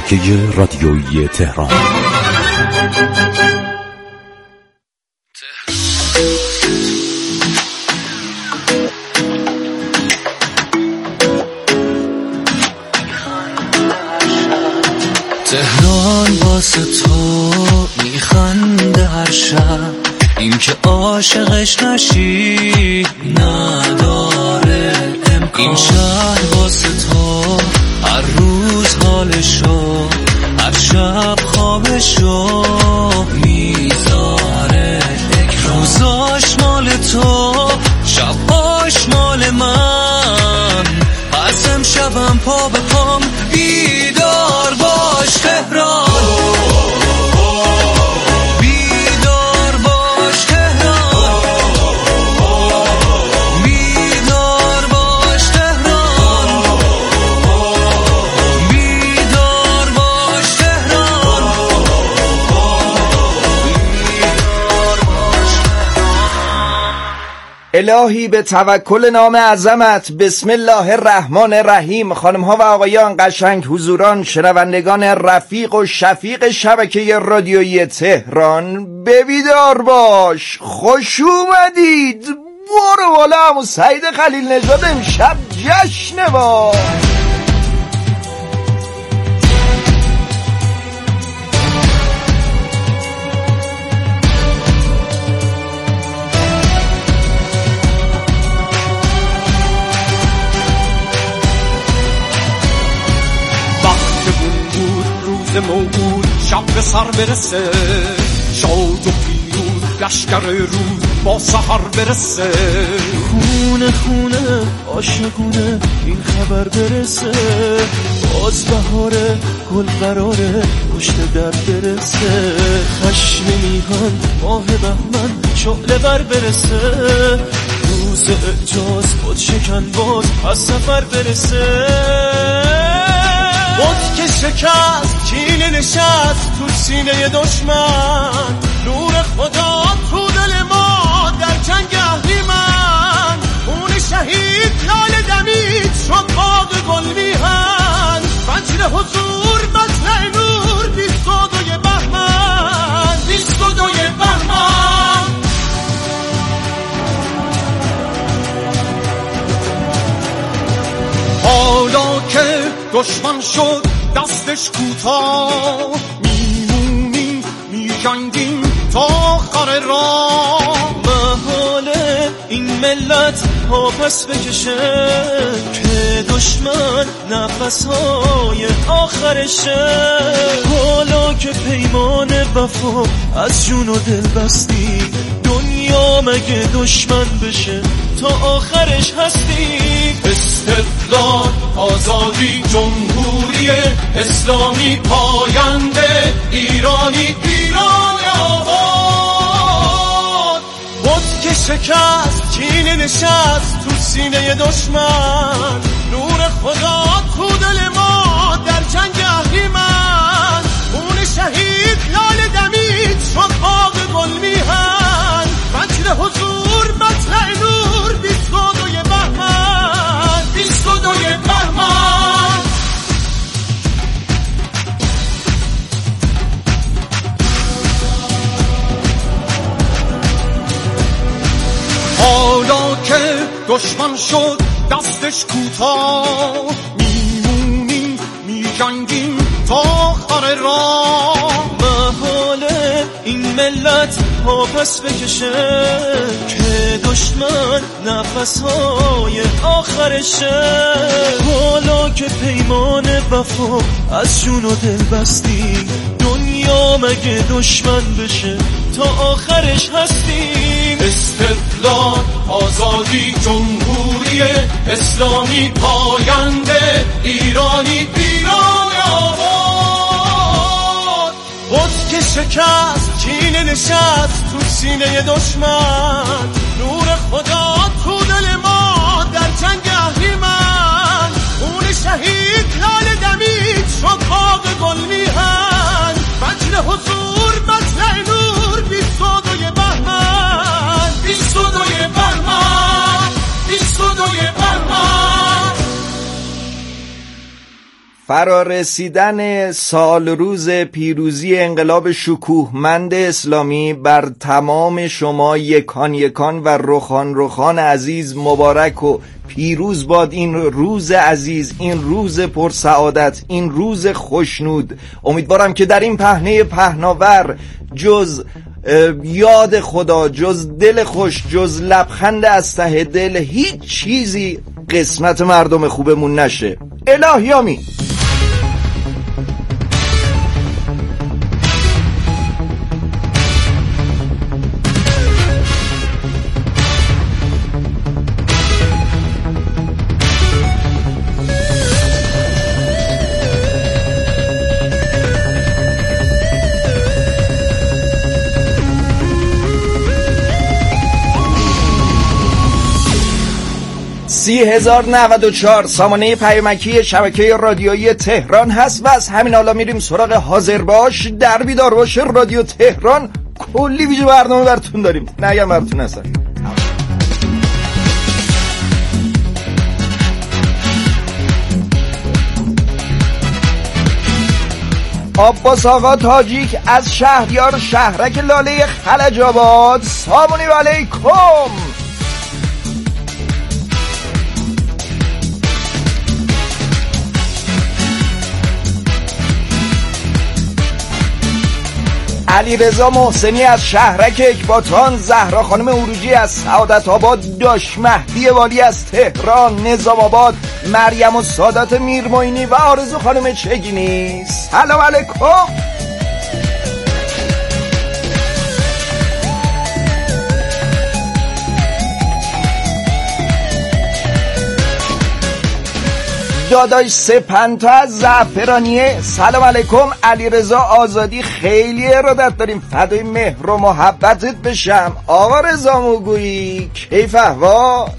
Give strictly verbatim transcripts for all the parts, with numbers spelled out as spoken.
شبکه رادیویی تهران. تهران واسه تو میخنده هر شب، این که عاشقش نشی نداره امکان. این شهر واسه تو هر روز حالشو، هر شب خوابشو میذاره. روزاش مال تو، شباش مال من، از امشبم پا به پام بیدار باش تهران. الهی به توکل نام عظمت، بسم الله الرحمن الرحیم. خانم ها و آقایان، قشنگ حضوران، شنوندگان رفیق و شفیق شبکه رادیویی تهران، ببیدار باش، خوش اومدید. برو بالا عمو سعید خلیل نژاد، امشب جشنه با موعود، شب به سر برسه، شاد و پیروز لشکر روز با سحر برسه. خونه خونه عاشقونه این خبر برسه، باز بهاره گل قراره پشت در برسه. خشم میهن ماه بهمن شعله بر برسه، روز اعجاز خود شکن باز از سفر برسه. بود که شکست کینه نشست تو سینه دشمن، نور خدا تو دل ما در جنگ اهریمن. خون شهید لاله دمید شد باغ گل میهن، فجر حضور مطلع نور بیست و دوی بهمن، بیست و دوی بهمن. حالا که دشمن شد دستش کوتاه، میمونیم میجنگیم تا آخر راه. محاله این ملت ها پس بکشه، که دشمن نفسهای آخرشه. حالا که پیمان وفا از جون و دل بستی، دنیا مگه دشمن بشه تا آخرش هستی. استقلال، آزادی، جمهوری اسلامی، پاینده ایرانی، ایران آباد. بود که شکست کینه نشست تو سینه دشمن، نور خدا تو دل ما در جنگ اهریمن. خون شهید لاله دمید شد باغ گل میهن، فجر حضور مطلع نور بیست و دوی بهمن، بیست و دوی بهمن. حالا که دشمن شد دستش کوتاه، میمونیم میجنگیم تا آخر راه. محاله این ملت ها پس بکشه، که دشمن نفسهای آخرشه. حالا که پیمان وفا از جون و دل بستی، دنیا مگه دشمن بشه تا آخرش هستی. استقلال، آزادی، جمهوری اسلامی، پاینده ایرانی، ایران آباد. بود که شکست کینه نشست تو سینه دشمن، نور خدا تو دل ما در جنگ اهریمن. خون شهید لاله دمید شد باغ گل میهن، فجر حضور مطلع نور بیست و دوی بهمن، بیست و دوی بهمن، بیست و دوی بهمن. فرارسیدن سال روز پیروزی انقلاب شکوهمند اسلامی بر تمام شما یکان یکان و رخان رخان عزیز مبارک و پیروز باد این روز عزیز، این روز پرسعادت، این روز خوشنود. امیدوارم که در این پهنه پهناور جز یاد خدا، جز دل خوش، جز لبخند از ته دل هیچ چیزی قسمت مردم خوبمون نشه. الهی آمین. سی هزار نود و چهار سامانه پیامکی شبکه رادیویی تهران هست و از همین حالا میریم سراغ حاضر باش در بیدار باش رادیو تهران. کلی ویژه برنامه براتون داریم، نگم براتون هستن. عباس آقا تاجیک از شهریار شهرک لاله خلج آباد، سلام علیکم. علی رضا محسنی از شهرک اکباتان، زهرا خانم اروجی از سعادت آباد، داش مهدی والی از تهران نظام آباد، مریم و سادات میرموینی و آرزو خانم چگینی، سلام علیکم. داداش سپنتا از زعفرانیه، سلام علیکم. علی رضا آزادی، خیلی ارادت داریم، فدای مهر و محبتت بشم. آقا رضا موگویی، کیف احوال؟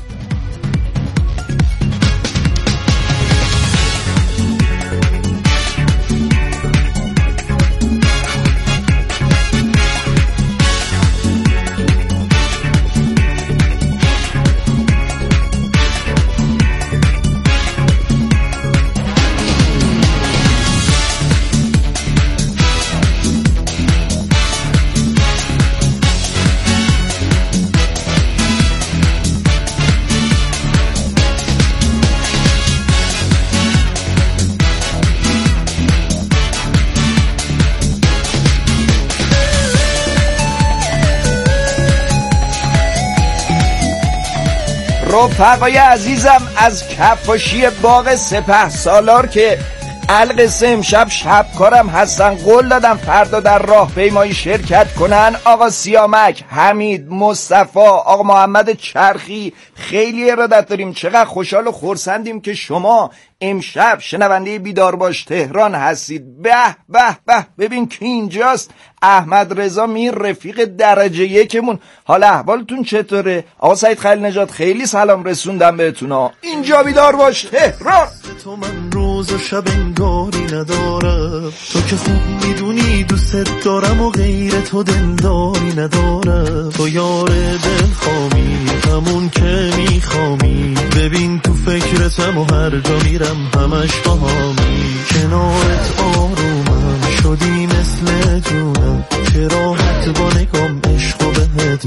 رفقای عزیزم از کفاشی باغ سپه سالار که القصه امشب شبکارم هستن، قول دادم فردا در راهپیمایی شرکت کنن. آقا سیامک، حمید، مصطفی، آقا محمد چرخی، خیلی ارادت داریم. چقدر خوشحال و خرسندیم که شما امشب شنونده بیدار باش تهران هستید. به به به، ببین کی اینجاست، احمد رضا میر، رفیق درجه یکمون. حالا احوالتون چطوره؟ آقا سعید خلیل نژاد، خیلی سلام رسوندم بهتون ها. اینجا بیدار باش تهران. تو من روز و شب انگاری ندارم، تو که خوب میدونی دوست دارم و غیر تو دلداری ندارم. تو یار دل خامی، همون که میخوامی، ببین تو فکرتم و هر جا میرم همش باهامی. کنارت آرومم شدی مثل جونم، چه راحت با نگام عشق و بهت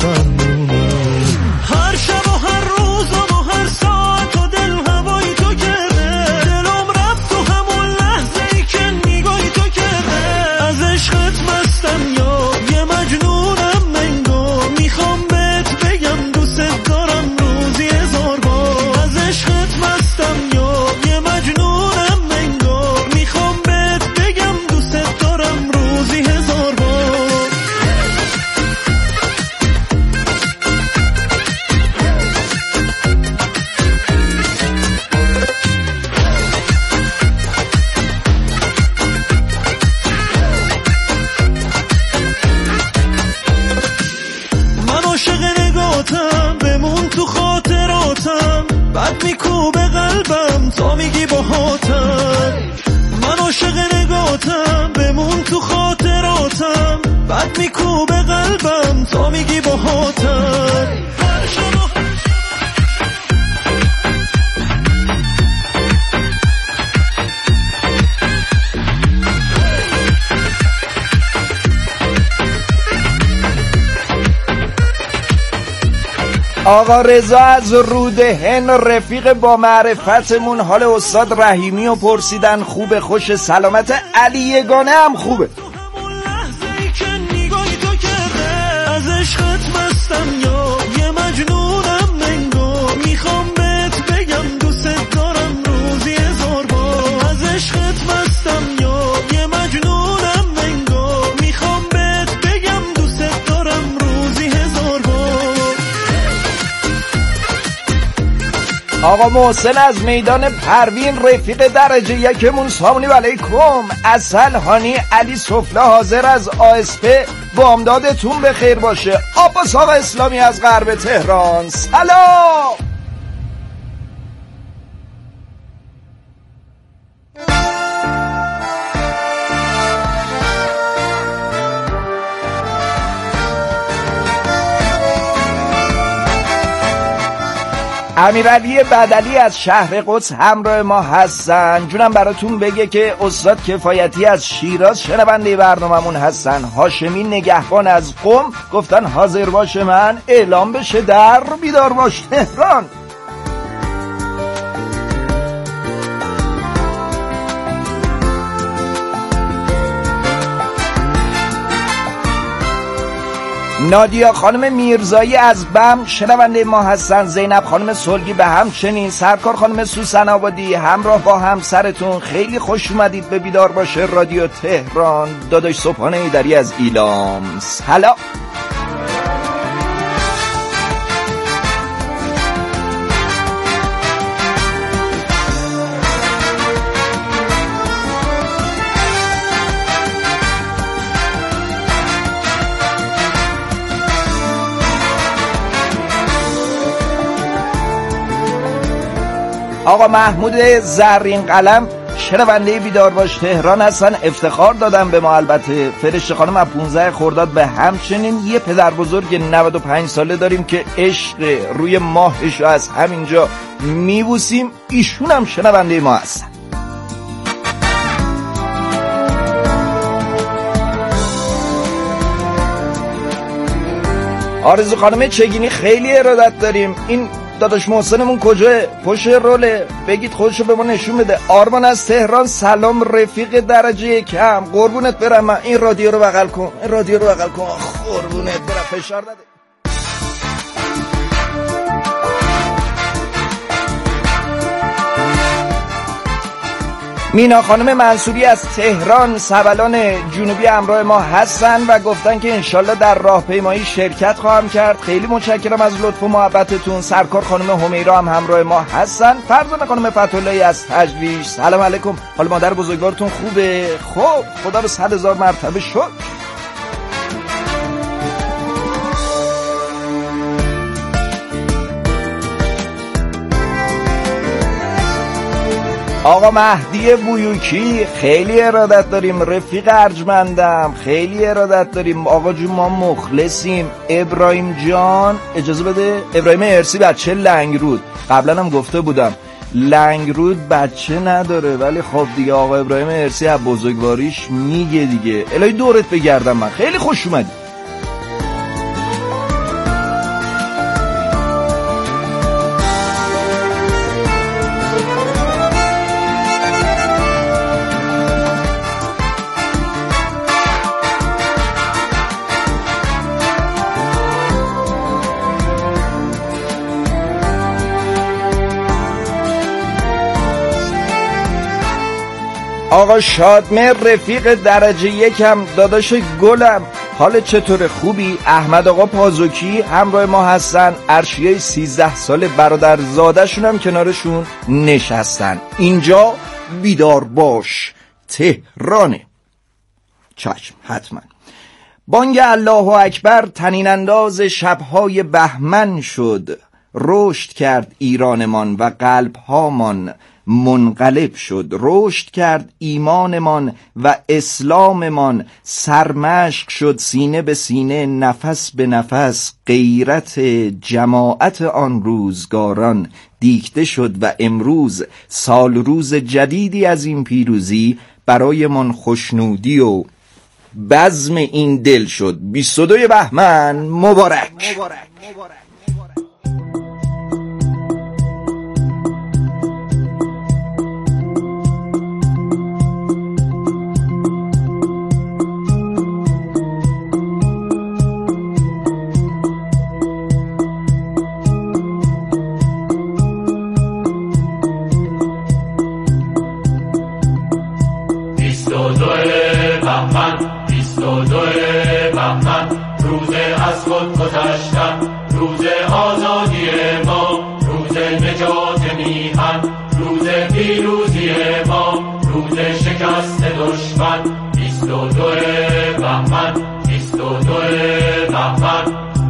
میفهمونم. هر شب و هر روز و هر ساعت و دل هوای تو کرده، دلم رفت تو همون لحظه ای که نگاهی تو کرده. از عشقت مستم یا یه مجنونم منگو، میخوام بهت بگم دوست دارم روزی هزار بار. از عشقت مستم یا یه مجنونم منگو، میخوام بهت بگم دوست دارم روزی هزار بار. من عاشق نگاتم، بمون تو خاطراتم، بعد میکوبه قلبم تا میگی باهاتم. من عاشق نگاتم، بمون تو خاطراتم، بعد میکوبه قلبم تا میگی باهاتم. آقا رضا از رودهن رفیق با معرفتمون حال استاد رحیمی رو پرسیدن. خوبه، خوش، سلامت. علی یگانه هم خوبه. از عشقت مستم یا یه مجنونم منگو، میخوام بهت بگم دوست دارم روزی هزار بار. از عشقت مستم یا یه مجنونم منگو، میخوام بهت بگم دوست دارم روزی هزار بار. آقا محسن از میدان پروین رفیق درجه یکمون سلام علیکم. اصل هانی علی سفله حاضر از آسپه بامدادتون به خیر باشه. عباس آقا اسلامی از غرب تهران سلام. امیرعلی بدلی از شهر قدس همراه ما هستن. جونم براتون بگه که استاد کفایتی از شیراز شنونده برناممون هستن. هاشمی نگهبان از قم گفتن حاضر باشه من اعلام بشه در بیدار باش تهران. نادیا خانم میرزایی از بم شنونده ما هستن. زینب خانم سلگی به همچنین. سرکار خانم سوسن آبادی همراه با همسرتون خیلی خوش اومدید به بیدار باشه رادیو تهران. داداش صبحانه ایدری از ایلام سلام. آقا محمود زرین قلم شنونده بیدار باش تهران هستن. افتخار دادن به ما. البته فرشته خانم از پانزده خرداد به همچنین. یه پدر بزرگ نود و پنج ساله داریم که عشق روی ماهش از همینجا میبوسیم. ایشون هم شنونده ما هستن. آرزو خانم چگینی خیلی ارادت داریم. این داداش محسنمون کجاه؟ پشت روله، بگید خودشو به ما نشون بده. آرمان از تهران سلام رفیق درجه یکم. قربونت برم. من این رادیو رو بغل کن، این رادیو رو بغل کن. قربونت برم، فشار نده. مینا خانم منصوری از تهران سبلان جنوبی همراه ما هستن و گفتن که انشالله در راهپیمایی شرکت خواهم کرد. خیلی متشکرم از لطف و محبتتون. سرکار خانم همیرا هم همراه ما هستن. فرزانه خانم فتح‌اللهی از تجویش سلام علیکم. حال مادر بزرگوارتون خوبه؟ خب خدا رو صد هزار مرتبه شد. آقا مهدی بویوکی خیلی ارادت داریم. رفیق ارجمندم خیلی ارادت داریم. آقا جون ما مخلصیم. ابراهیم جان اجازه بده. ابراهیم ارسی بچه لنگرود. قبلا هم گفته بودم لنگرود بچه نداره، ولی خب دیگه آقا ابراهیم ارسی از بزرگواریش میگه دیگه. الهی دورت بگردم. من خیلی خوش اومدی. آقا شادمهر رفیق درجه یکم داداش گلم حال چطوره؟ خوبی؟ احمد آقا پازوکی همراه ما هستن. ارشیای سیزده ساله برادر زادشون هم کنارشون نشستن. اینجا بیدار باش تهرانه. چشم حتما. بانگ الله اکبر طنین انداز شبهای بهمن شد. رشد کرد ایرانمان و قلبهامان منقلب شد. رشد کرد ایمانمان و اسلاممان. سرمشق شد سینه به سینه، نفس به نفس. غیرت جماعت آن روزگاران دیکته شد و امروز سال روز جدیدی از این پیروزی برای من خوشنودی و بزم این دل شد. بیست و دو بهمن مبارک, مبارک. مبارک. مبارک. خود گذشتن، روز آزادی ما، روز نجات میهن، روز پیروزی ما، روز شکست دشمن. بیست و دو بهمن، بیست و دو بهمن.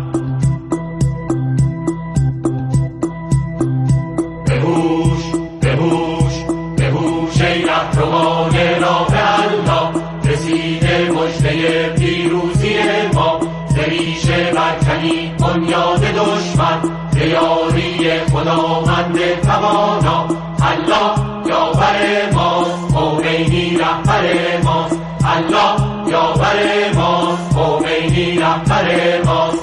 بهوش بهوش بهوش ای رهروان راه الله، رسیده مژده پیروزی ما. زریش برکنی بنیاد دشمن، به یاری خداوند توانا. الله یاور ماست، خمینی رهبر ماست. الله یاور ماست، خمینی رهبر ماست.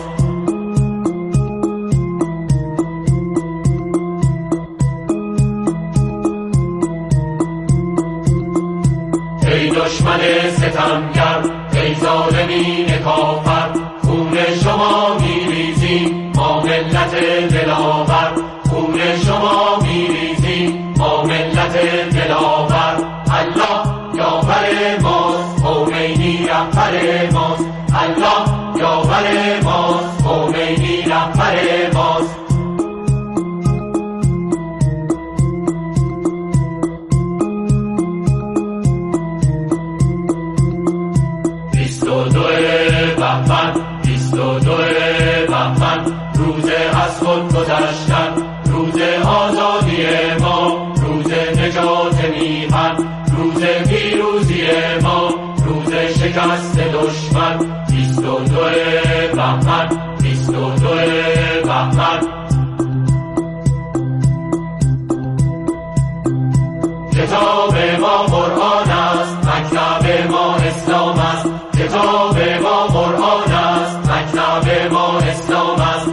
ای دشمن ستمگر، ای ظالمین کافر، خون شما میریزیم ما ملت دلاور. خون شما میریزیم ما ملت دلاور. الله یاور ماست، خمینی رهبر ماست. الله یاور ماست، خمینی رهبر ماست. بیست و دو بهمن، بیست و دو بهمن. روز از خود گذشتن، روز آزادی ما، روز نجات میهن، روز پیروزی ما، روز شکست دشمن. بیست و دو بهمن، بیست و دو بهمن. کتاب ما قرآن است، مکتب ما اسلام است. کتاب ما قرآن است، مکتب ما اسلام است.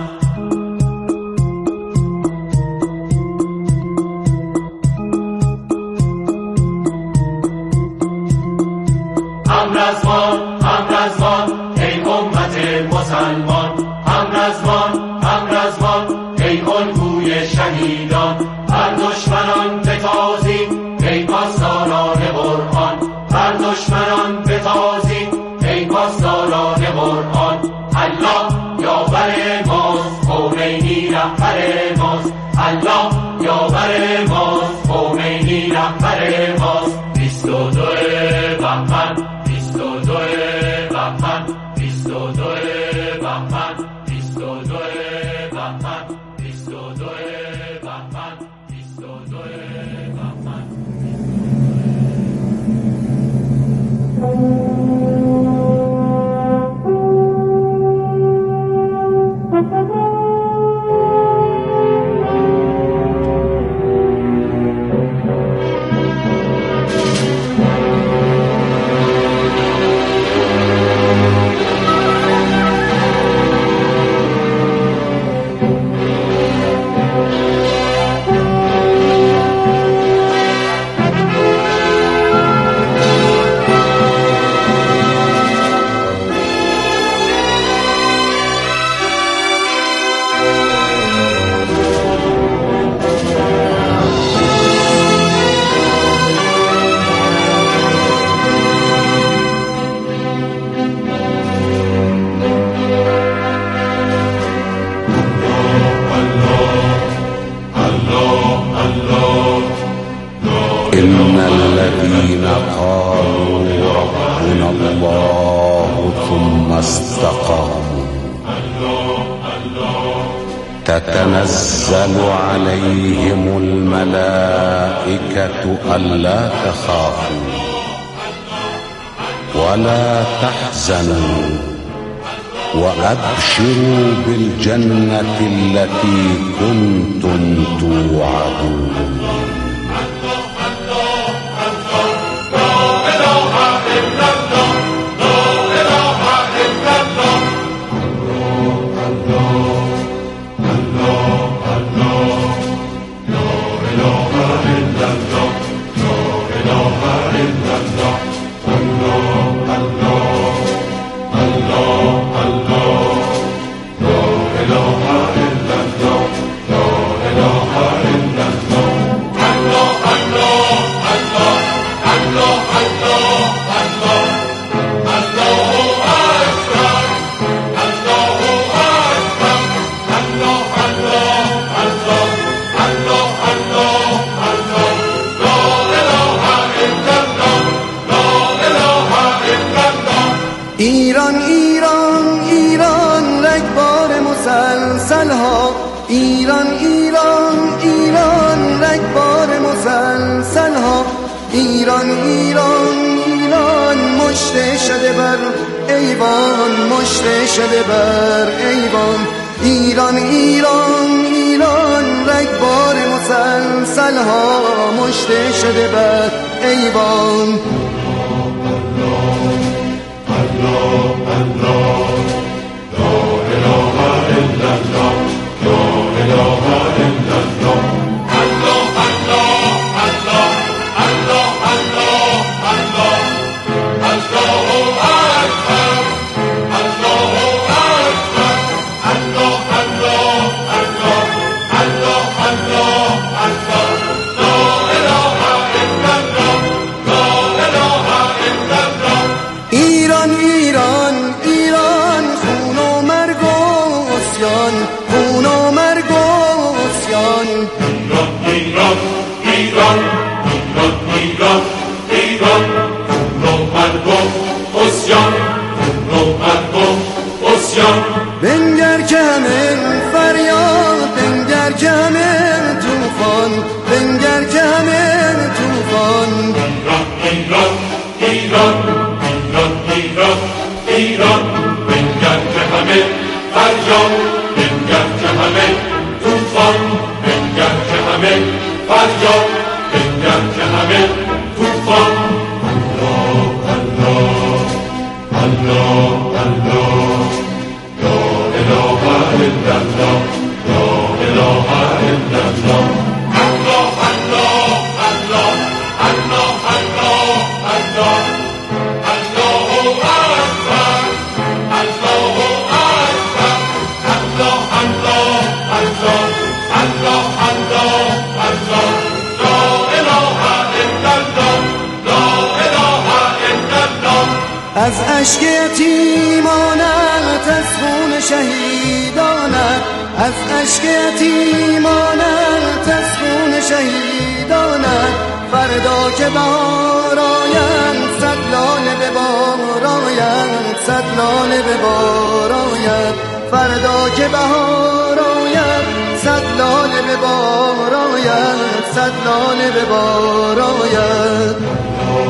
همرزمان همرزمان ای امت مسلمان، همرزمان همرزمان ای الگوی شهیدان. بر دشمنان بتازیم ای پاسداران قرآن، بر دشمنان بتازیم ای پاسداران قرآن. الله یاور ماست، خمینی رهبر ماست. الله یاور ماست، خمینی رهبر ماست. بیست و دو بهمن، بیست و دو بهمن، بیست و دو بهمن، بیست و دو بهمن، بیست و دو بهمن، بیست و دو بهمن. إن الذين قالوا ربنا الله ثم استقاموا تتنزل عليهم الملائكة ألا تخافوا ولا تحزنوا وأبشروا بالجنة التي كنتم توعدون. لا إله إلا الله ایران ایران ایران مشته شده بر ایوان، مشته شده بر ایوان. ایران ایران ایران رگبار مسلسل ها مشته شده بر ایوان. ایران ایران ایران خون و مرگ و عصیان، خون و مرگ و عصیان. ایران ایران ایران ایران ایران ایران خون و مرگ و عصیان، خون و مرگ و عصیان. بنگر که همه فریاد، بنگر که همه توفان، بنگر که همه توفان. ایران ایران ایران ایران ایران بنگر که همه فریاد، بنگر که همه توفان، بنگر که همه فریاد، بنگر که همه توفان. الله الله الله الله لا اله الا الله، لا اله الا الله. الله الله الله الله الله الله از اشک یتیمانت، از خون شهیدانت، از اشک یتیمانت، از خون شهیدانت. فردا که بهار آید، صد لاله به بار آید، صد لاله به بار آید. فردا که بهار آید، صد لاله به بار آید، صد لاله به بار آید.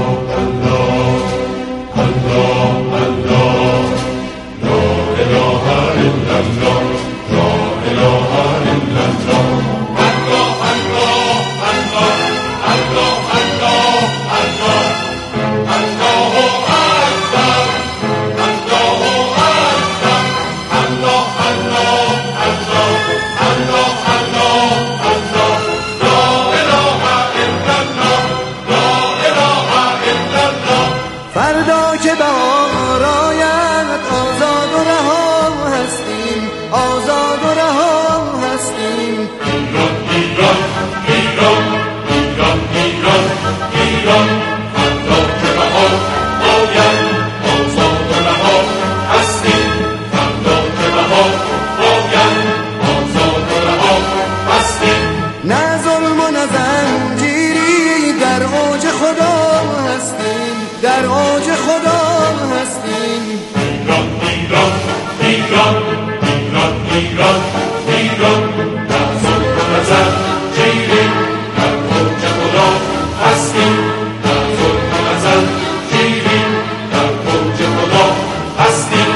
فردا که بهار آید، آزاد و رها هستیم، آزاد و رها هستیم. ایران ایران ایران ایران ایران ایران فردا که بهار آید، آزاد و رها هستیم. فردا که بهار آید، آزاد و رها هستیم. نه ظلم و نه زنجیری، در اوج خدا هستیم، در اوج خدا هستیم. ایران ایران ایران ایران ایران ایران در ظلم و نه زنجیری، در اوج خدا هستیم. در ظلم و نه زنجیری، در اوج خدا هستیم.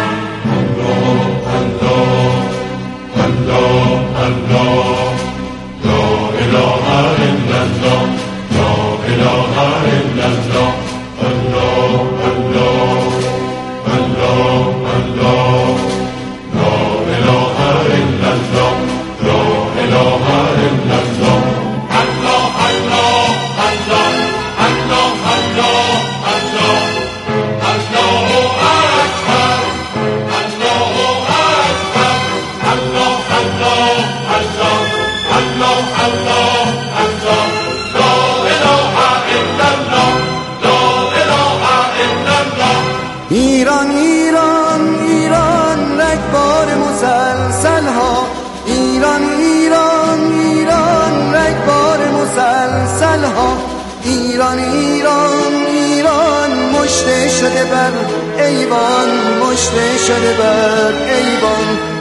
الله الله الله الله لا اله الا الله، لا اله الا الله. الله الله الله الله لا اله الا الله، لا اله الا الله. الله الله الله الله الله الله الله اکبر، الله اکبر، الله الله الله الله الله الله لا اله الا الله، لا اله الا الله. ایران ایران ایران رگبار مسلسل ها، ایران ایران ایران رگبار مسلسل ها. ایران ایران ایران مشته شده بر ایوان، مشته شده بر ایوان.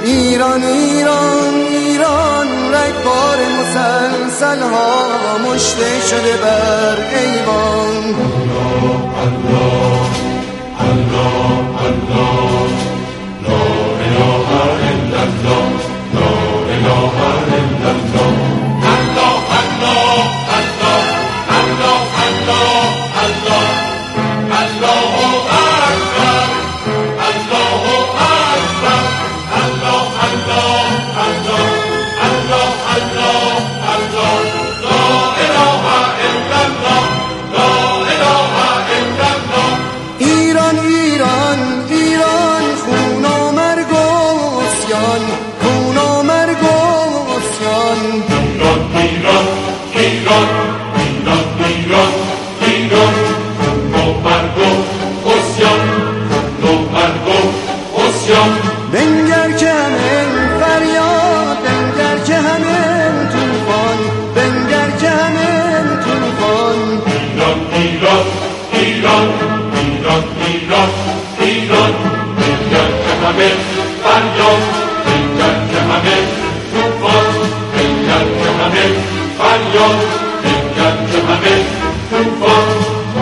ایران ایران ایران رگبار مسلسل ها مشته شده بر ایوان. الله الله الله لا اله الا الله لا اله الا الله الله الله الله الله الله الله الله اکبر الله اکبر الله الله الله الله الله الله لا اله الا الله لا اله الا الله. ایران ایران ایران خون و مرگ و عصیان خون و مرگ و عصیان. ایران ایران ایران ایران ایران ایران خون و مرگ و عصیان خون و مرگ و عصیان. بنگر که همین فریاد بنگر که همین طوفان بنگر که همین طوفان. ایران ایران ایران ایران ایران ایران بنگر که همین فریاد بنگر که همین طوفان بنگر که همین فریاد بنگر که همین طوفان.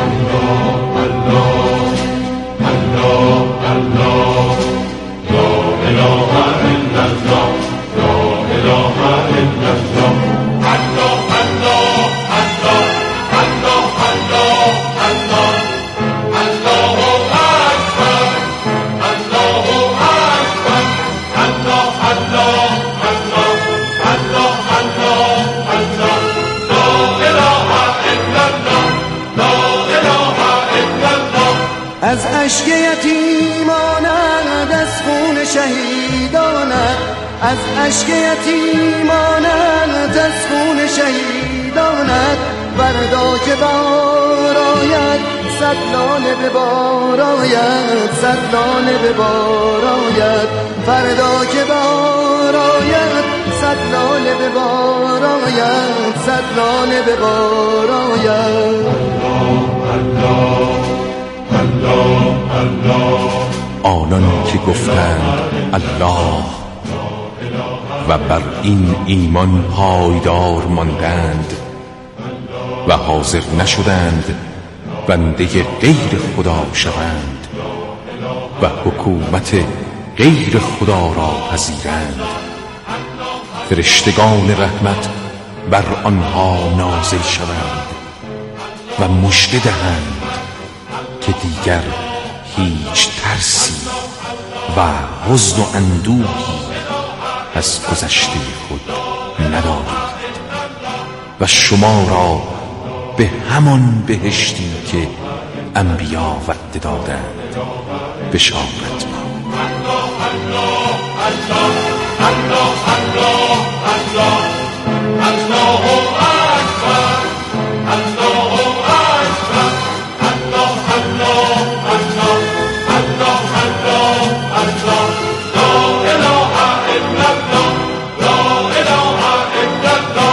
الله الله الله الله لا اله الا الله لا اله الا الله الله الله الله الله الله الله الله اکبر الله اکبر الله الله الله الله الله الله لا اله الا الله لا اله الا الله. از اشک یتیمانند از خون شهیدانند از اشک یتیمانند از خون شهیدانند. فردا که بهار آید صد لاله به بار آید صد لاله به بار آید. فردا که بهار آید صد لاله به بار آید صد لاله به بار آید. الله الله الله آنان که گفتند الله و بر این ایمان پایدار ماندند و حاضر نشدند بنده غیر خدا شوند و حکومت غیر خدا را پذیرند. فرشتگان رحمت بر آنها نازل شوند و مژده دهند که دیگر هیچ ترسی و حزن و اندوهی از گذشته خود ندارید و شما را به همان بهشتی که انبیا وعده دادند بشارت ما. الله الله الله الله الله الله اکبر الله اکبر الله الله الله الله الله الله لا اله الا الله لا اله الا الله.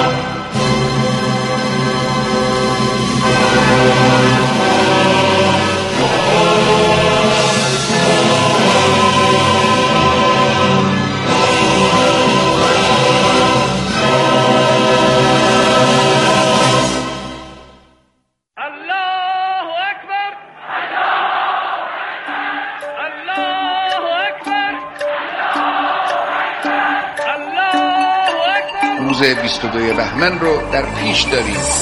روز بیست و دوم بهمن رو در پیش داریم.